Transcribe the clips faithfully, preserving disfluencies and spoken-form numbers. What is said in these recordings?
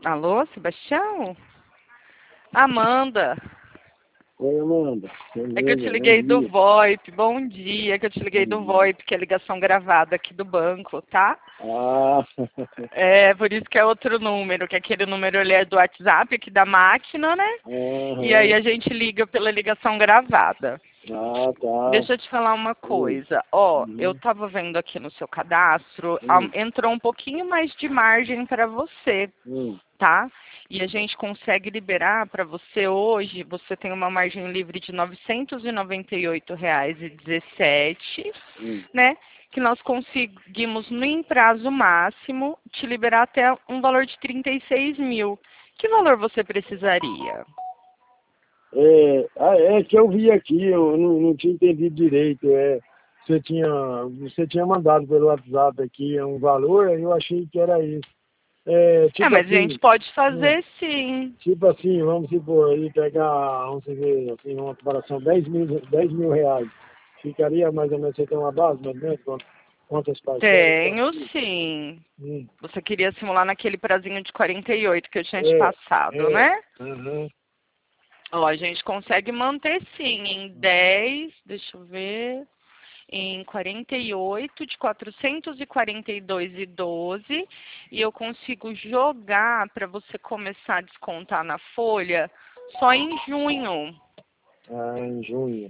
Alô, Sebastião? Amanda. Oi, Amanda. É que eu te Beleza, bom liguei do dia. VoIP. Bom dia, é que eu te liguei Bom do dia. VoIP, que é ligação gravada aqui do banco, tá? Ah, É, por isso que é outro número, que aquele número ele é do WhatsApp aqui da máquina, né? E aí aham. a gente liga pela ligação gravada. Ah, tá. Deixa eu te falar uma Oi. coisa. Ó, eu Uhum. tava vendo aqui no seu cadastro, Hum, am- entrou um pouquinho mais de margem para você, hum, tá? E a gente consegue liberar para você hoje, você tem uma margem livre de novecentos e noventa e oito reais e dezessete, hum. né? Que nós conseguimos, no em prazo máximo, te liberar até um valor de trinta e seis mil. Que valor você precisaria? É, ah, é que eu vi aqui, eu não, não tinha entendido direito. É, você tinha, você tinha mandado pelo WhatsApp aqui um valor, aí eu achei que era isso. É, É, tipo mas a gente assim, pode hum, fazer sim. tipo assim, vamos supor, aí pegar, vamos ver, assim, uma comparação, dez mil, dez mil reais. Ficaria mais ou menos, você tem uma base, mais ou menos, quantas quantas parcelas? Tenho Quantas? sim. Hum, Você queria simular naquele prazinho de quarenta e oito que eu tinha te é, passado, é, né? aham, Ó, a gente consegue manter sim em dez, deixa eu ver, em quarenta e oito de quatrocentos e quarenta e dois e doze e eu consigo jogar para você começar a descontar na folha só em junho. ah, em junho.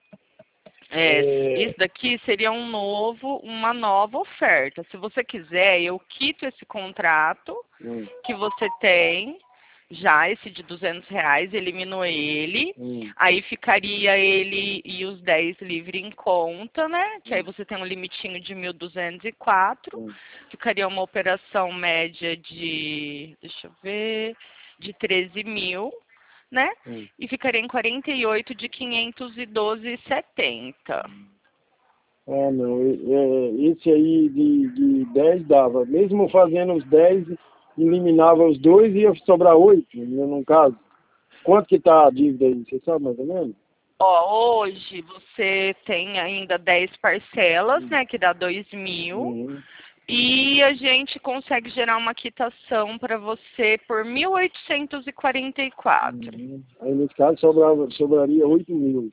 É, É, isso daqui seria um novo, uma nova oferta. Se você quiser, eu quito esse contrato hum, que você tem, já esse de duzentos reais, elimino ele, hum, aí ficaria ele e os dez livre em conta, né? Que aí hum, você tem um limitinho de mil duzentos e quatro, hum, ficaria uma operação média de, deixa eu ver, de treze mil, né? hum. E ficaria em quarenta e oito de quinhentos e doze e setenta. Ah, não, e- é, esse aí de, de dez dava, mesmo fazendo os dez eliminava os dois e ia sobrar oito, no no caso. Quanto que tá a dívida aí, você sabe mais ou menos? Ó, hoje você tem ainda dez parcelas, Hum, né, que dá dois mil. uhum, E a gente consegue gerar uma quitação para você por mil oitocentos e quarenta e quatro. uhum. Aí nesse caso sobrava, sobraria oito mil.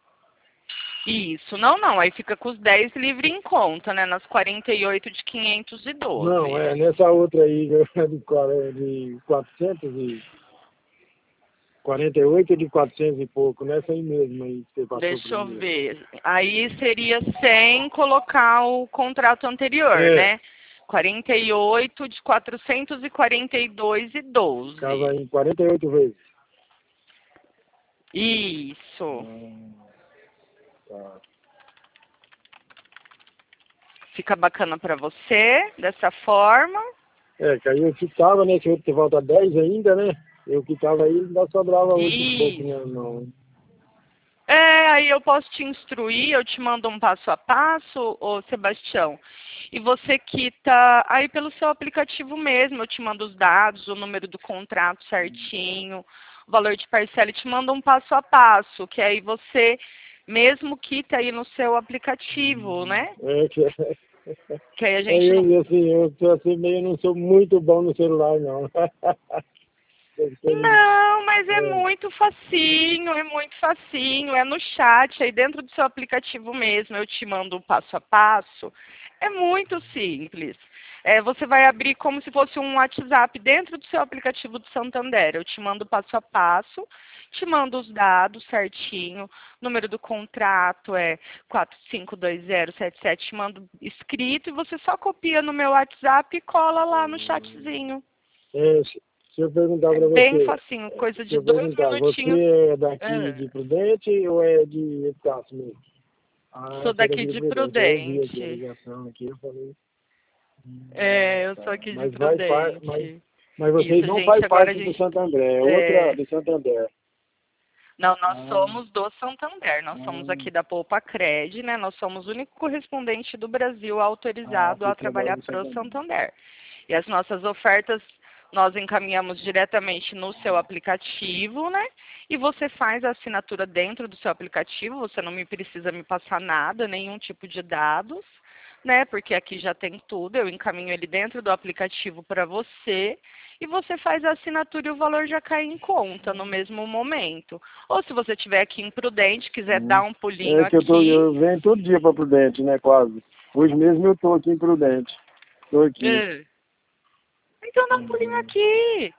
Isso, não, não, aí fica com os dez livre em conta, né, nas quarenta e oito de quinhentos e Não, doze. é, nessa outra aí de, quar- de quatrocentos e quarenta e oito de quatrocentos e pouco, nessa aí mesmo aí que você passou Deixa eu primeiro. ver. Aí seria sem colocar o contrato anterior, É, né? quarenta e oito de quatrocentos e quarenta e dois e ficava doze. em quarenta e oito vezes. Isso. Hum, tá. Fica bacana para você dessa forma. É, que aí eu quitava, né? Se eu te falta dez ainda, né? Eu quitava aí, ainda sobrava oito e pouco, né? Isso. Não. É, aí eu posso te instruir, eu te mando um passo a passo, ô Sebastião, e você quita aí pelo seu aplicativo mesmo, eu te mando os dados, o número do contrato certinho, o valor de parcela, e te mando um passo a passo, que aí você mesmo quita aí no seu aplicativo, né? É, que, Que aí a é, gente não. eu, assim, eu sou assim, meio, não sou muito bom no celular, não. Essas coisas, Não, mas é é, muito facinho, é muito facinho, é no chat, aí dentro do seu aplicativo mesmo, eu te mando o passo a passo. É muito simples. É, você vai abrir como se fosse um WhatsApp dentro do seu aplicativo do Santander. Eu te mando o passo a passo, te mando os dados certinho, número do contrato é quatro cinco dois zero sete sete, te mando escrito e você só copia no meu WhatsApp e cola lá no chatzinho. é, se se eu perguntar É para bem você, facinho, coisa se de eu dois perguntar, você minutinhos. é daqui É, de Prudente ou é de Epitácio mesmo? Ah, sou eu sou daqui daqui de de Prudente. Eu ouvi aqui a Prudente. ligação aqui, eu falei, hum, É, eu sou tá. aqui de Mas vai, par- mas, Prudente. mas vocês Isso, não gente, fazem agora a parte do gente. Santo André, é outra É, do Santander. não, nós Ah, somos do Santander, nós somos aqui ah, da Poupa Cred, né? Nós somos o único correspondente do Brasil ah, autorizado que a trabalho trabalhar do para o Santander. Santander. E as nossas ofertas nós encaminhamos diretamente no seu aplicativo, né? E você faz a assinatura dentro do seu aplicativo, você não me precisa me passar nada, nenhum tipo de dados. né? Porque aqui já tem tudo, eu encaminho ele dentro do aplicativo para você e você faz a assinatura e o valor já cai em conta no mesmo momento. Ou se você estiver aqui em Prudente, quiser dar Uhum. um pulinho É que eu, tô, aqui, eu venho todo dia para Prudente, né, quase. Hoje mesmo eu tô aqui em Prudente. Tô aqui. é, então dá um pulinho Uhum. aqui.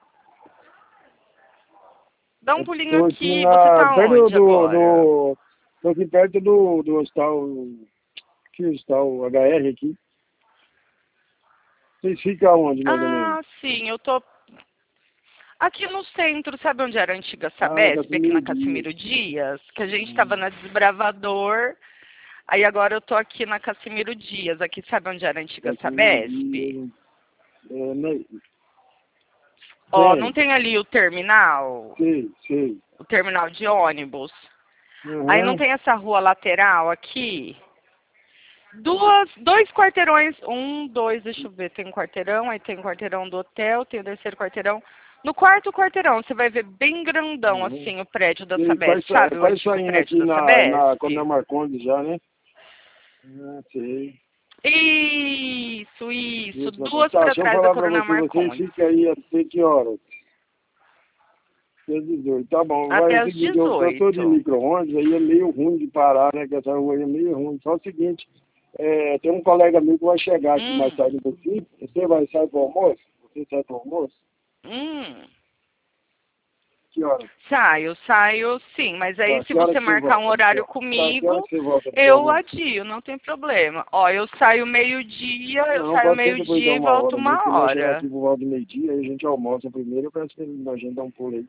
Dá um Eu pulinho tô aqui aqui. Você na, tá perto onde do, agora? do, tô aqui perto do, do hospital, que hospital H R aqui. Vocês ficam onde, mais ou menos? Ah, sim, eu tô aqui no centro, sabe onde era a antiga Ah, na Sabesp, aqui na Casimiro Dias. Casimiro Dias? Que a gente estava Hum. na Desbravador, aí agora eu tô aqui na Casimiro Dias, aqui sabe onde era a antiga Casimiro Sabesp? Dias. É, né? Ó, não Tem, tem ali o terminal, sei, sei. o terminal de ônibus? Aí não Uhum. tem essa rua lateral aqui? Duas, dois quarteirões, um, dois, deixa eu ver, tem um quarteirão, aí tem o quarteirão do hotel, tem o terceiro quarteirão. No quarto quarteirão, você vai ver bem grandão, Uhum. assim, o prédio da Sei, Sabesp. quase, sa- Sabe o quase antigo saindo prédio aqui da na, na, Sabesp? quando na Marcondes já, né? Ah, sei. Isso, isso. Isso, Duas tá, para deixa eu trás da falar pra Coronel você, vocês Marcondes. ficam aí até que horas? Até dezoito. Tá bom, vai Até o as seguinte, eu, eu tô de dezoito. micro-ondas, aí é meio ruim de parar, né? Que essa rua aí é meio ruim. Só o seguinte, é, tem um colega meu que vai chegar aqui mais Hum, tarde um pouquinho. Você vai sair pro almoço? Você sai pro almoço? hum. Que horas? Saio, saio sim, mas aí Tá, se que horas você que você marcar um volta? horário Tá, que horas comigo, que você volta pro eu almoço? adio, não tem problema. Ó, eu saio meio-dia, eu Não, saio pode ser depois de meio-dia e uma volto hora. Mesmo uma que ele vai chegar hora. aqui por volta de meio-dia, aí a gente almoça primeiro. Eu peço que ele a gente dá um pulo aí.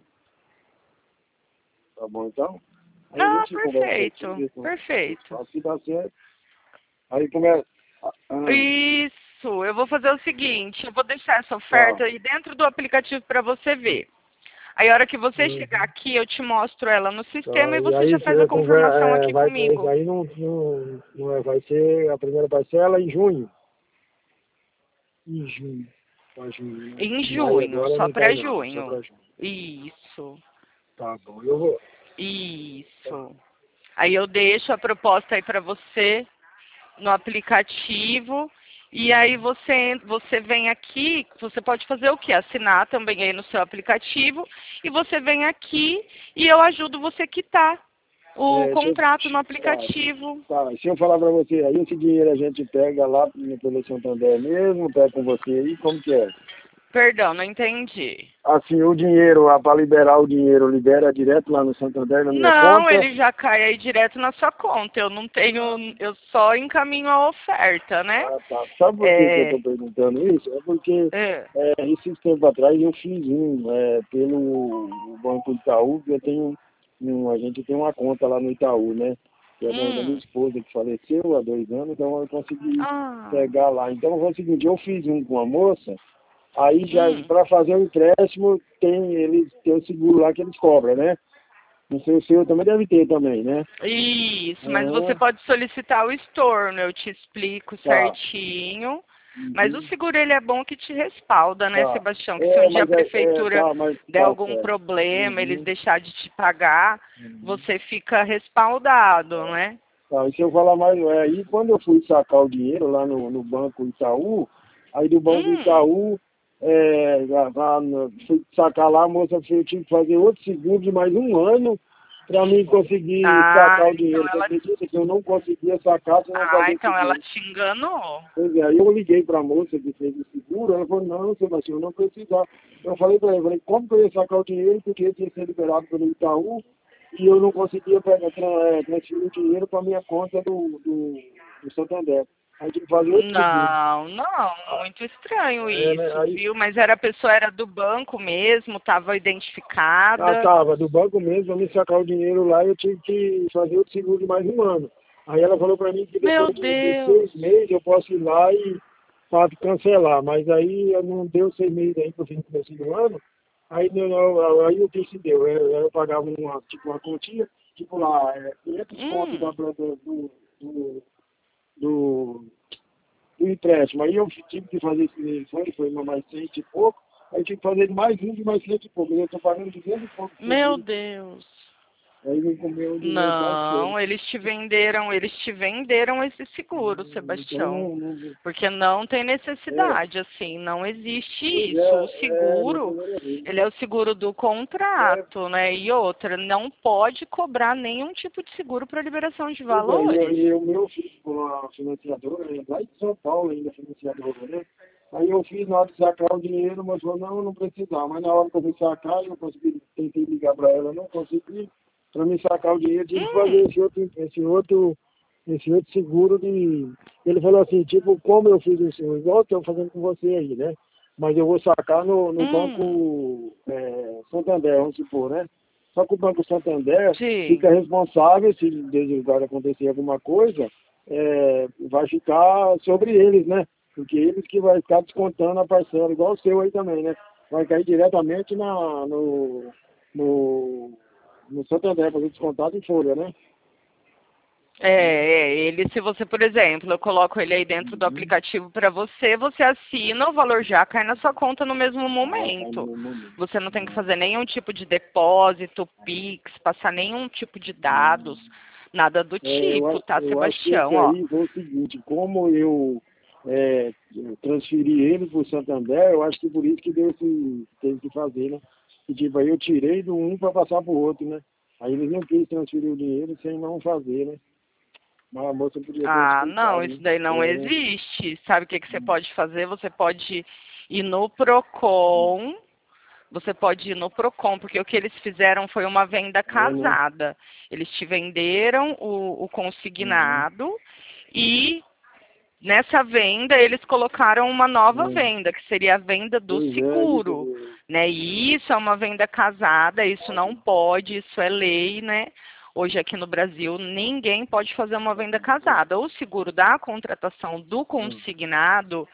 Tá bom, então? Aí a Ah, gente conversa certinho, perfeito, vê como perfeito. se dá certo. Aí começa... Ah, ah, Isso, eu vou fazer o seguinte, eu vou deixar essa tá. oferta aí dentro do aplicativo para você ver. Aí a hora que você chegar Uhum. aqui, eu te mostro ela no sistema Tá, e e você aí já faz você a conver- confirmação é, aqui vai, comigo. aí não, não, não é, vai ser a primeira parcela em junho. Em junho. Pra junho, né? Em Maio junho, agora só não vai para não, só junho. pra junho. Isso, Tá bom, eu vou. Tá. isso. Aí eu deixo a proposta aí para você no aplicativo. E aí Uhum. você, você vem aqui, você pode fazer o quê? Assinar também aí no seu aplicativo. E você vem aqui e eu ajudo você a quitar o É, se eu, contrato no tá, aplicativo. tá, se eu falar pra você, aí esse dinheiro a gente pega lá no Pelo Santander mesmo, pega com você aí, como que é? Perdão, não entendi. Assim, o dinheiro, para liberar o dinheiro, libera direto lá no Santander, na minha Não, conta? ele já cai aí direto na sua conta. Eu não tenho, eu só encaminho a oferta, né? Ah, tá. Sabe por que, que eu É, estou perguntando isso? É porque é, é, esses tempos atrás eu fiz um é, pelo Banco Itaú, que eu tenho um, a gente tem uma conta lá no Itaú, né? Que é da, da minha hum, esposa que faleceu há dois anos, então eu consegui ah, pegar lá. Então foi o seguinte, eu fiz um com a moça, aí já hum. para fazer o empréstimo tem, eles, tem o seguro lá que eles cobram, né? Não sei, o seu também deve ter também, né? Isso, mas você Ah, pode solicitar o estorno, eu te explico tá. certinho. Mas o Uhum. seguro ele é bom que te respalda, né, Tá. Sebastião? Que se um É, dia a mas é, é, prefeitura tá, mas der tá algum certo. problema, eles Uhum. deixar de te pagar, Uhum. você fica respaldado, Tá. né? Tá, e se eu falar mais, é, aí quando eu fui sacar o dinheiro lá no, no Banco Itaú, aí do Banco Hum. Itaú, é, lá, lá no- fui sacar lá, a moça fez, eu tive que fazer outro seguro de mais um ano para mim conseguir Ah, sacar o então dinheiro. Você ela, acredita que eu não conseguia sacar se não ah, fazer o então ela seguro? te enganou. Pois é, aí eu liguei para a moça que fez o seguro, ela falou, não, Sebastião, eu não precisava. Eu falei para ela, eu falei, como que eu ia sacar o dinheiro, porque tinha que ser liberado pelo Itaú, e eu não conseguia pegar, tra- eh, transferir o dinheiro para a minha conta do, do, do Santander. Aí tive que fazer outro seguro. Não, não, Ah, muito estranho é, né, isso, aí, viu? Mas era a pessoa era do banco mesmo, estava ah, identificada. tava, do banco mesmo, para me sacar o dinheiro lá, eu tive que fazer outro seguro de mais um ano. Aí ela falou para mim que Meu depois de, de Deus. seis meses eu posso ir lá e pode cancelar, mas aí eu não deu seis meses aí para o fim do começo do ano, aí, não, não, aí o que se deu? Eu, eu pagava uma, tipo, uma quantia, tipo lá, é, quinhentos contos da, Hum. do, do, do, do, do empréstimo. Aí eu tive que fazer esse foi, foi mais cento e pouco, aí eu tive que fazer mais um de mais cento e pouco. Eu estou pagando duzentos e pouco de Meu seguro. Deus. Aí vem comer o dinheiro Não, bastante. eles te venderam, eles te venderam esse seguro, Então, Sebastião. não, não, Porque não tem é, necessidade, assim, não existe pois isso. O é, é, na seguro, primeira vez. ele é o seguro do É, contrato, né? E outra, não pode cobrar nenhum tipo de seguro para liberação de pois é, e, eu- valores. e o meu fiz com a financiadora, né, lá de São Paulo ainda, financiadora, né? Aí eu fiz na hora de sacar o dinheiro, mas falou, não, não precisava. Mas na hora que eu fui sacar, eu consegui, tentei ligar para ela, não consegui. Para me sacar o dinheiro, tive que fazer Hum, esse outro, esse outro, esse outro seguro de. Ele falou assim, tipo, como eu fiz isso, igual eu estou fazendo com você aí, né? Mas eu vou sacar no, no hum, banco é, Santander, vamos supor, né? Só que o Banco Santander sim. fica responsável, se desde acontecer alguma coisa, é, vai ficar sobre eles, né? Porque eles que vai ficar descontando a parcela, igual o seu aí também, né? Vai cair diretamente na, no, no, no Santander, fazer descontado em folha, né? É, é, ele, se você, por exemplo, eu coloco ele aí dentro do Uhum. aplicativo para você, você assina, o valor já cai na sua conta no mesmo Ah, tá no momento. meu momento. Você não tem que Ah, fazer nenhum tipo de depósito, Pix, passar nenhum tipo de dados, hum. nada do É, eu, tipo, a- tá, eu acho que esse Sebastião? Ó, aí foi o seguinte, como eu é, eu transferi ele para o Santander, eu acho que por isso que deu esse, teve que fazer, né? E tipo, aí eu tirei do um para passar para o outro, né? Aí eles não quis transferir o dinheiro sem não fazer, né? Mas a moça podia ter ah, não, explicado, isso né? daí não É, né? existe. Sabe o que que você pode fazer? Você pode ir no Procon. Você pode ir no Procon, porque o que eles fizeram foi uma venda É, né? casada. Eles te venderam o, o Uhum. consignado e nessa venda eles colocaram uma nova É. venda, que seria a venda do Pois é, isso seguro. mesmo. Né? E isso é uma venda casada, isso não pode, isso é lei, né? Hoje aqui no Brasil ninguém pode fazer uma venda casada. O seguro da contratação do Hum. consignado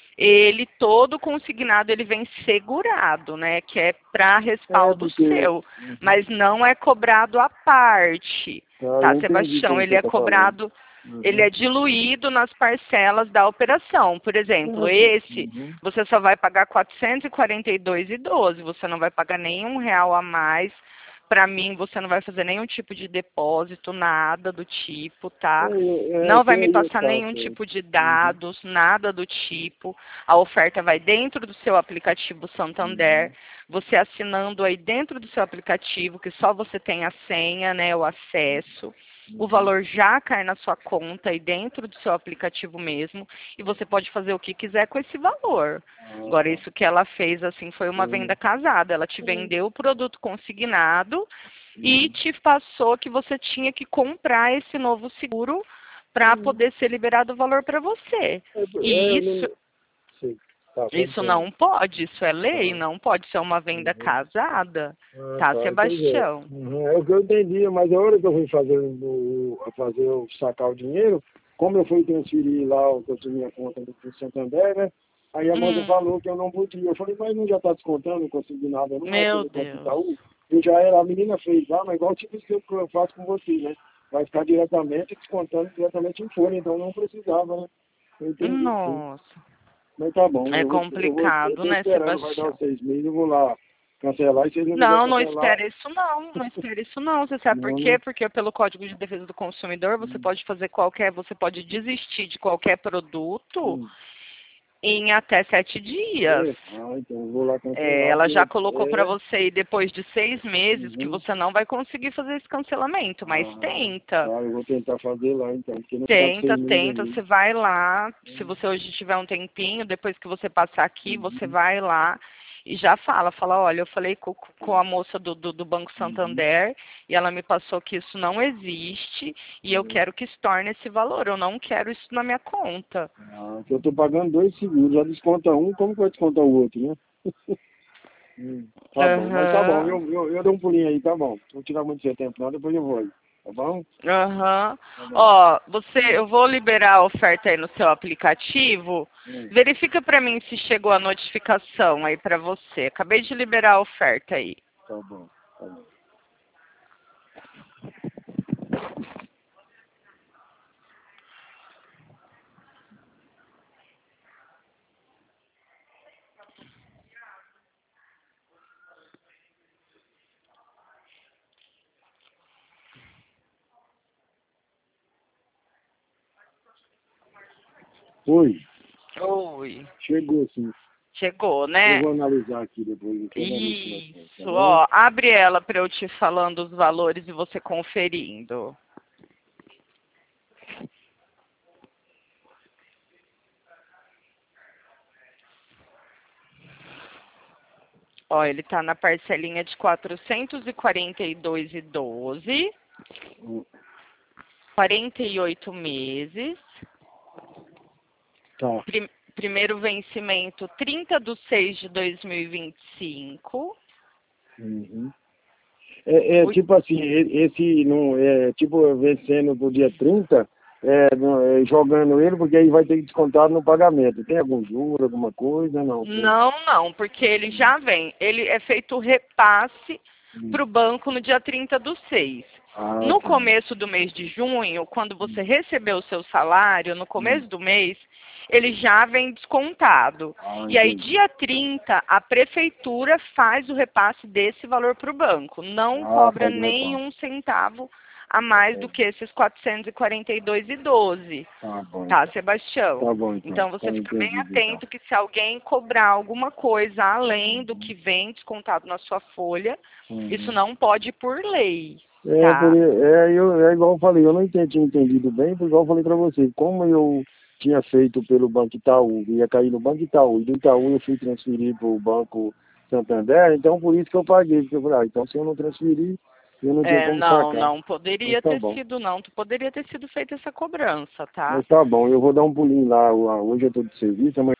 ele todo consignado ele vem segurado, né? Que é para É, respaldo porque seu, uhum. mas não é cobrado à parte, Tá, tá, eu entendi Sebastião? como Ele você é está falando. cobrado, ele é Uhum. diluído nas parcelas da operação. Por exemplo, Certo. esse Uhum. você só vai pagar quatrocentos e quarenta e dois e doze. Você não vai pagar nenhum real a mais. Para mim, você não vai fazer nenhum tipo de depósito, nada do tipo, É, tá? é, Não vai até me aí passar tá nenhum certo. tipo de Uhum. dados, nada do tipo. A oferta vai dentro do seu aplicativo Santander. Uhum. Você assinando aí dentro do seu aplicativo, que só você tem a senha, né, o acesso. O Uhum. valor já cai na sua conta aí dentro do seu aplicativo mesmo. E você pode fazer o que quiser com esse valor. Ah, Agora, tá. isso que ela fez, assim, foi uma É. venda casada. Ela te É. vendeu o produto consignado e Uhum. te passou que você tinha que comprar esse novo seguro para Uhum. poder ser liberado o valor para você. É, é, E eu isso, não sei. Tá, isso continua. não pode, isso é lei, Tá. não pode ser uma venda Uhum. casada, Ah, tá, tá, pois é. Sebastião? Uhum. É o que eu entendia, mas a hora que eu fui fazer o, a fazer o sacar o dinheiro, como eu fui transferir lá o que eu tinha minha conta do do Santander, né? Aí a moça Hum, falou que eu não podia. Eu falei, mas não já está descontando, não consegui nada, não é meu pelo Banco Deus. Itaú. Eu já era, a menina fez lá, mas igual tipo isso que eu faço com você, né? Vai ficar diretamente descontando diretamente em folha, então não precisava, né? Eu entendi, sim. Nossa, Mas tá bom, é eu vou, eu vou, eu complicado, tô né, esperando, vai dar os Sebastião? seis meses, eu vou lá cancelar, e se eles não quiserem Não, não cancelar, espere isso não, não espere isso não. Você sabe por não, quê? né? Porque pelo Código de Defesa do Consumidor você pode fazer qualquer, você pode desistir de qualquer produto Hum. em até sete dias. É? Ah, então eu vou lá É, cancelar, ela já porque colocou para é. você ir depois de seis meses que Uhum. você não vai conseguir fazer esse cancelamento, mas Ah, tenta. tá, eu vou tentar fazer lá então, porque não ficar com Tenta, seis meses tenta, aí. você vai lá, se você hoje tiver um tempinho, depois que você passar aqui, você Uhum. vai lá e já fala, fala, olha, eu falei com, com a moça do, do, do Banco Uhum. Santander e ela me passou que isso não existe e eu É. quero que estorne esse valor, eu não quero isso na minha conta. Ah, que eu tô pagando dois seguros, já desconta um, como que vai descontar o outro, né? Hum, tá bom, mas tá bom, Aham. eu, eu, eu dou um pulinho aí, tá bom. Não vou tirar muito seu tempo não, depois eu vou aí, tá bom? Aham. Tá bom. Ó, você, Hum. eu vou liberar a oferta aí no seu aplicativo. Hum. Verifica para mim se chegou a notificação aí para você. Acabei de liberar a oferta aí. Tá bom, tá bom. Oi, Oi. chegou sim. Chegou, Eu né? vou analisar aqui depois. Eu vou analisar, tá Isso, bom? ó. Abre ela para eu te falando os valores e você conferindo. Ó, ele tá na parcelinha de quatrocentos e quarenta e dois e doze, Hum, quarenta e oito meses. Tá. Prim- primeiro vencimento trinta de seis de dois mil e vinte e cinco. Uhum. É, é O- tipo assim, e- esse não é tipo vencendo do dia trinta, é, não, é, jogando ele, porque aí vai ter que descontar no pagamento. Tem algum juro, alguma coisa? Não. Tem. Não, não, porque ele já vem. Ele é feito o repasse Hum. para o banco no dia trinta do seis. Ah, No tá. começo do mês de junho, quando você recebeu o seu salário, no começo do mês, ele já vem descontado. Ah, E aí, entendi. dia trinta, a prefeitura faz o repasse desse valor para o banco. Não Ah, cobra faz o repasse. nenhum centavo a mais do que esses quatrocentos e quarenta e dois e doze. Tá bom, Tá, então. Sebastião? Tá bom, então. Então Tá você fica bem entendido, então. atento que se alguém cobrar alguma coisa além do que vem descontado na sua folha, Uhum. isso não pode ir por lei, É, por, tá? é, eu, é igual eu falei, eu não entendi, tinha entendido bem, porque igual eu falei pra você, como eu tinha feito pelo Banco Itaú, ia cair no Banco Itaú, e do Itaú eu fui transferir para o Banco Santander, então por isso que eu paguei, porque eu falei, ah, então se eu não transferir, eu não tinha É, como não, sacar. não Mas poderia tá ter bom. sido, não. Tu poderia ter sido feita essa cobrança, tá? Mas tá bom, eu vou dar um pulinho lá, hoje eu tô de serviço, amanhã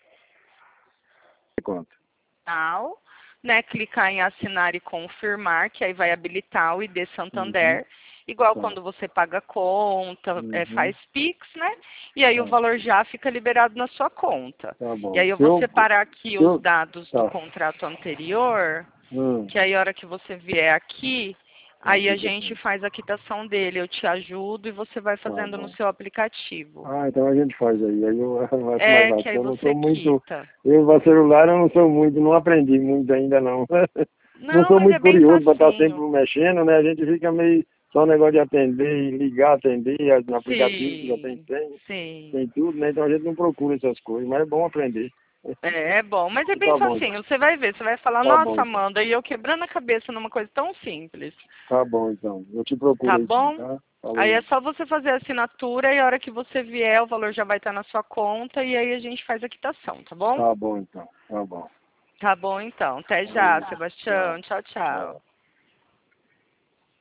eu conto. Tal, né? Clicar em assinar e confirmar, que aí vai habilitar o I D Santander. Uhum. Igual Tá. quando você paga conta, é, Uhum. faz Pix, né? E aí o Tá. valor já fica liberado na sua conta. Tá E bom. aí eu Se vou eu, separar aqui se os eu, dados do tá. contrato anterior, Hum. que aí a hora que você vier aqui, Tá, aí a fica gente assim. faz a quitação dele. Eu te ajudo e você vai Tá fazendo no bom. seu aplicativo. Ah, então a gente faz aí. Aí eu acho mais É, rápido. que aí Eu não você sou muito. quita. Eu, para celular, eu não sou muito, não aprendi muito ainda não. Não Não, sou mas muito é bem curioso para estar sempre facinho. mexendo, né? A gente fica meio só um negócio de atender e ligar, atender, no aplicativo que já tem Sim, senha, sim. tem tudo, né? Então a gente não procura essas coisas, mas é bom aprender. É, é bom, mas é bem Tá bom, facinho. Você vai ver, você vai falar, tá bom nossa, então. Amanda, e eu quebrando a cabeça numa coisa tão simples. Tá bom então. Eu te procuro Tá aí sim, bom? tá? Aí é Falou. só você fazer a assinatura e a hora que você vier, o valor já vai estar na sua conta e aí a gente faz a quitação, tá bom? Tá bom então. Tá bom. Tá bom, então. Até já, Falou. Tchau. Sebastião. Tchau, Tchau. tchau.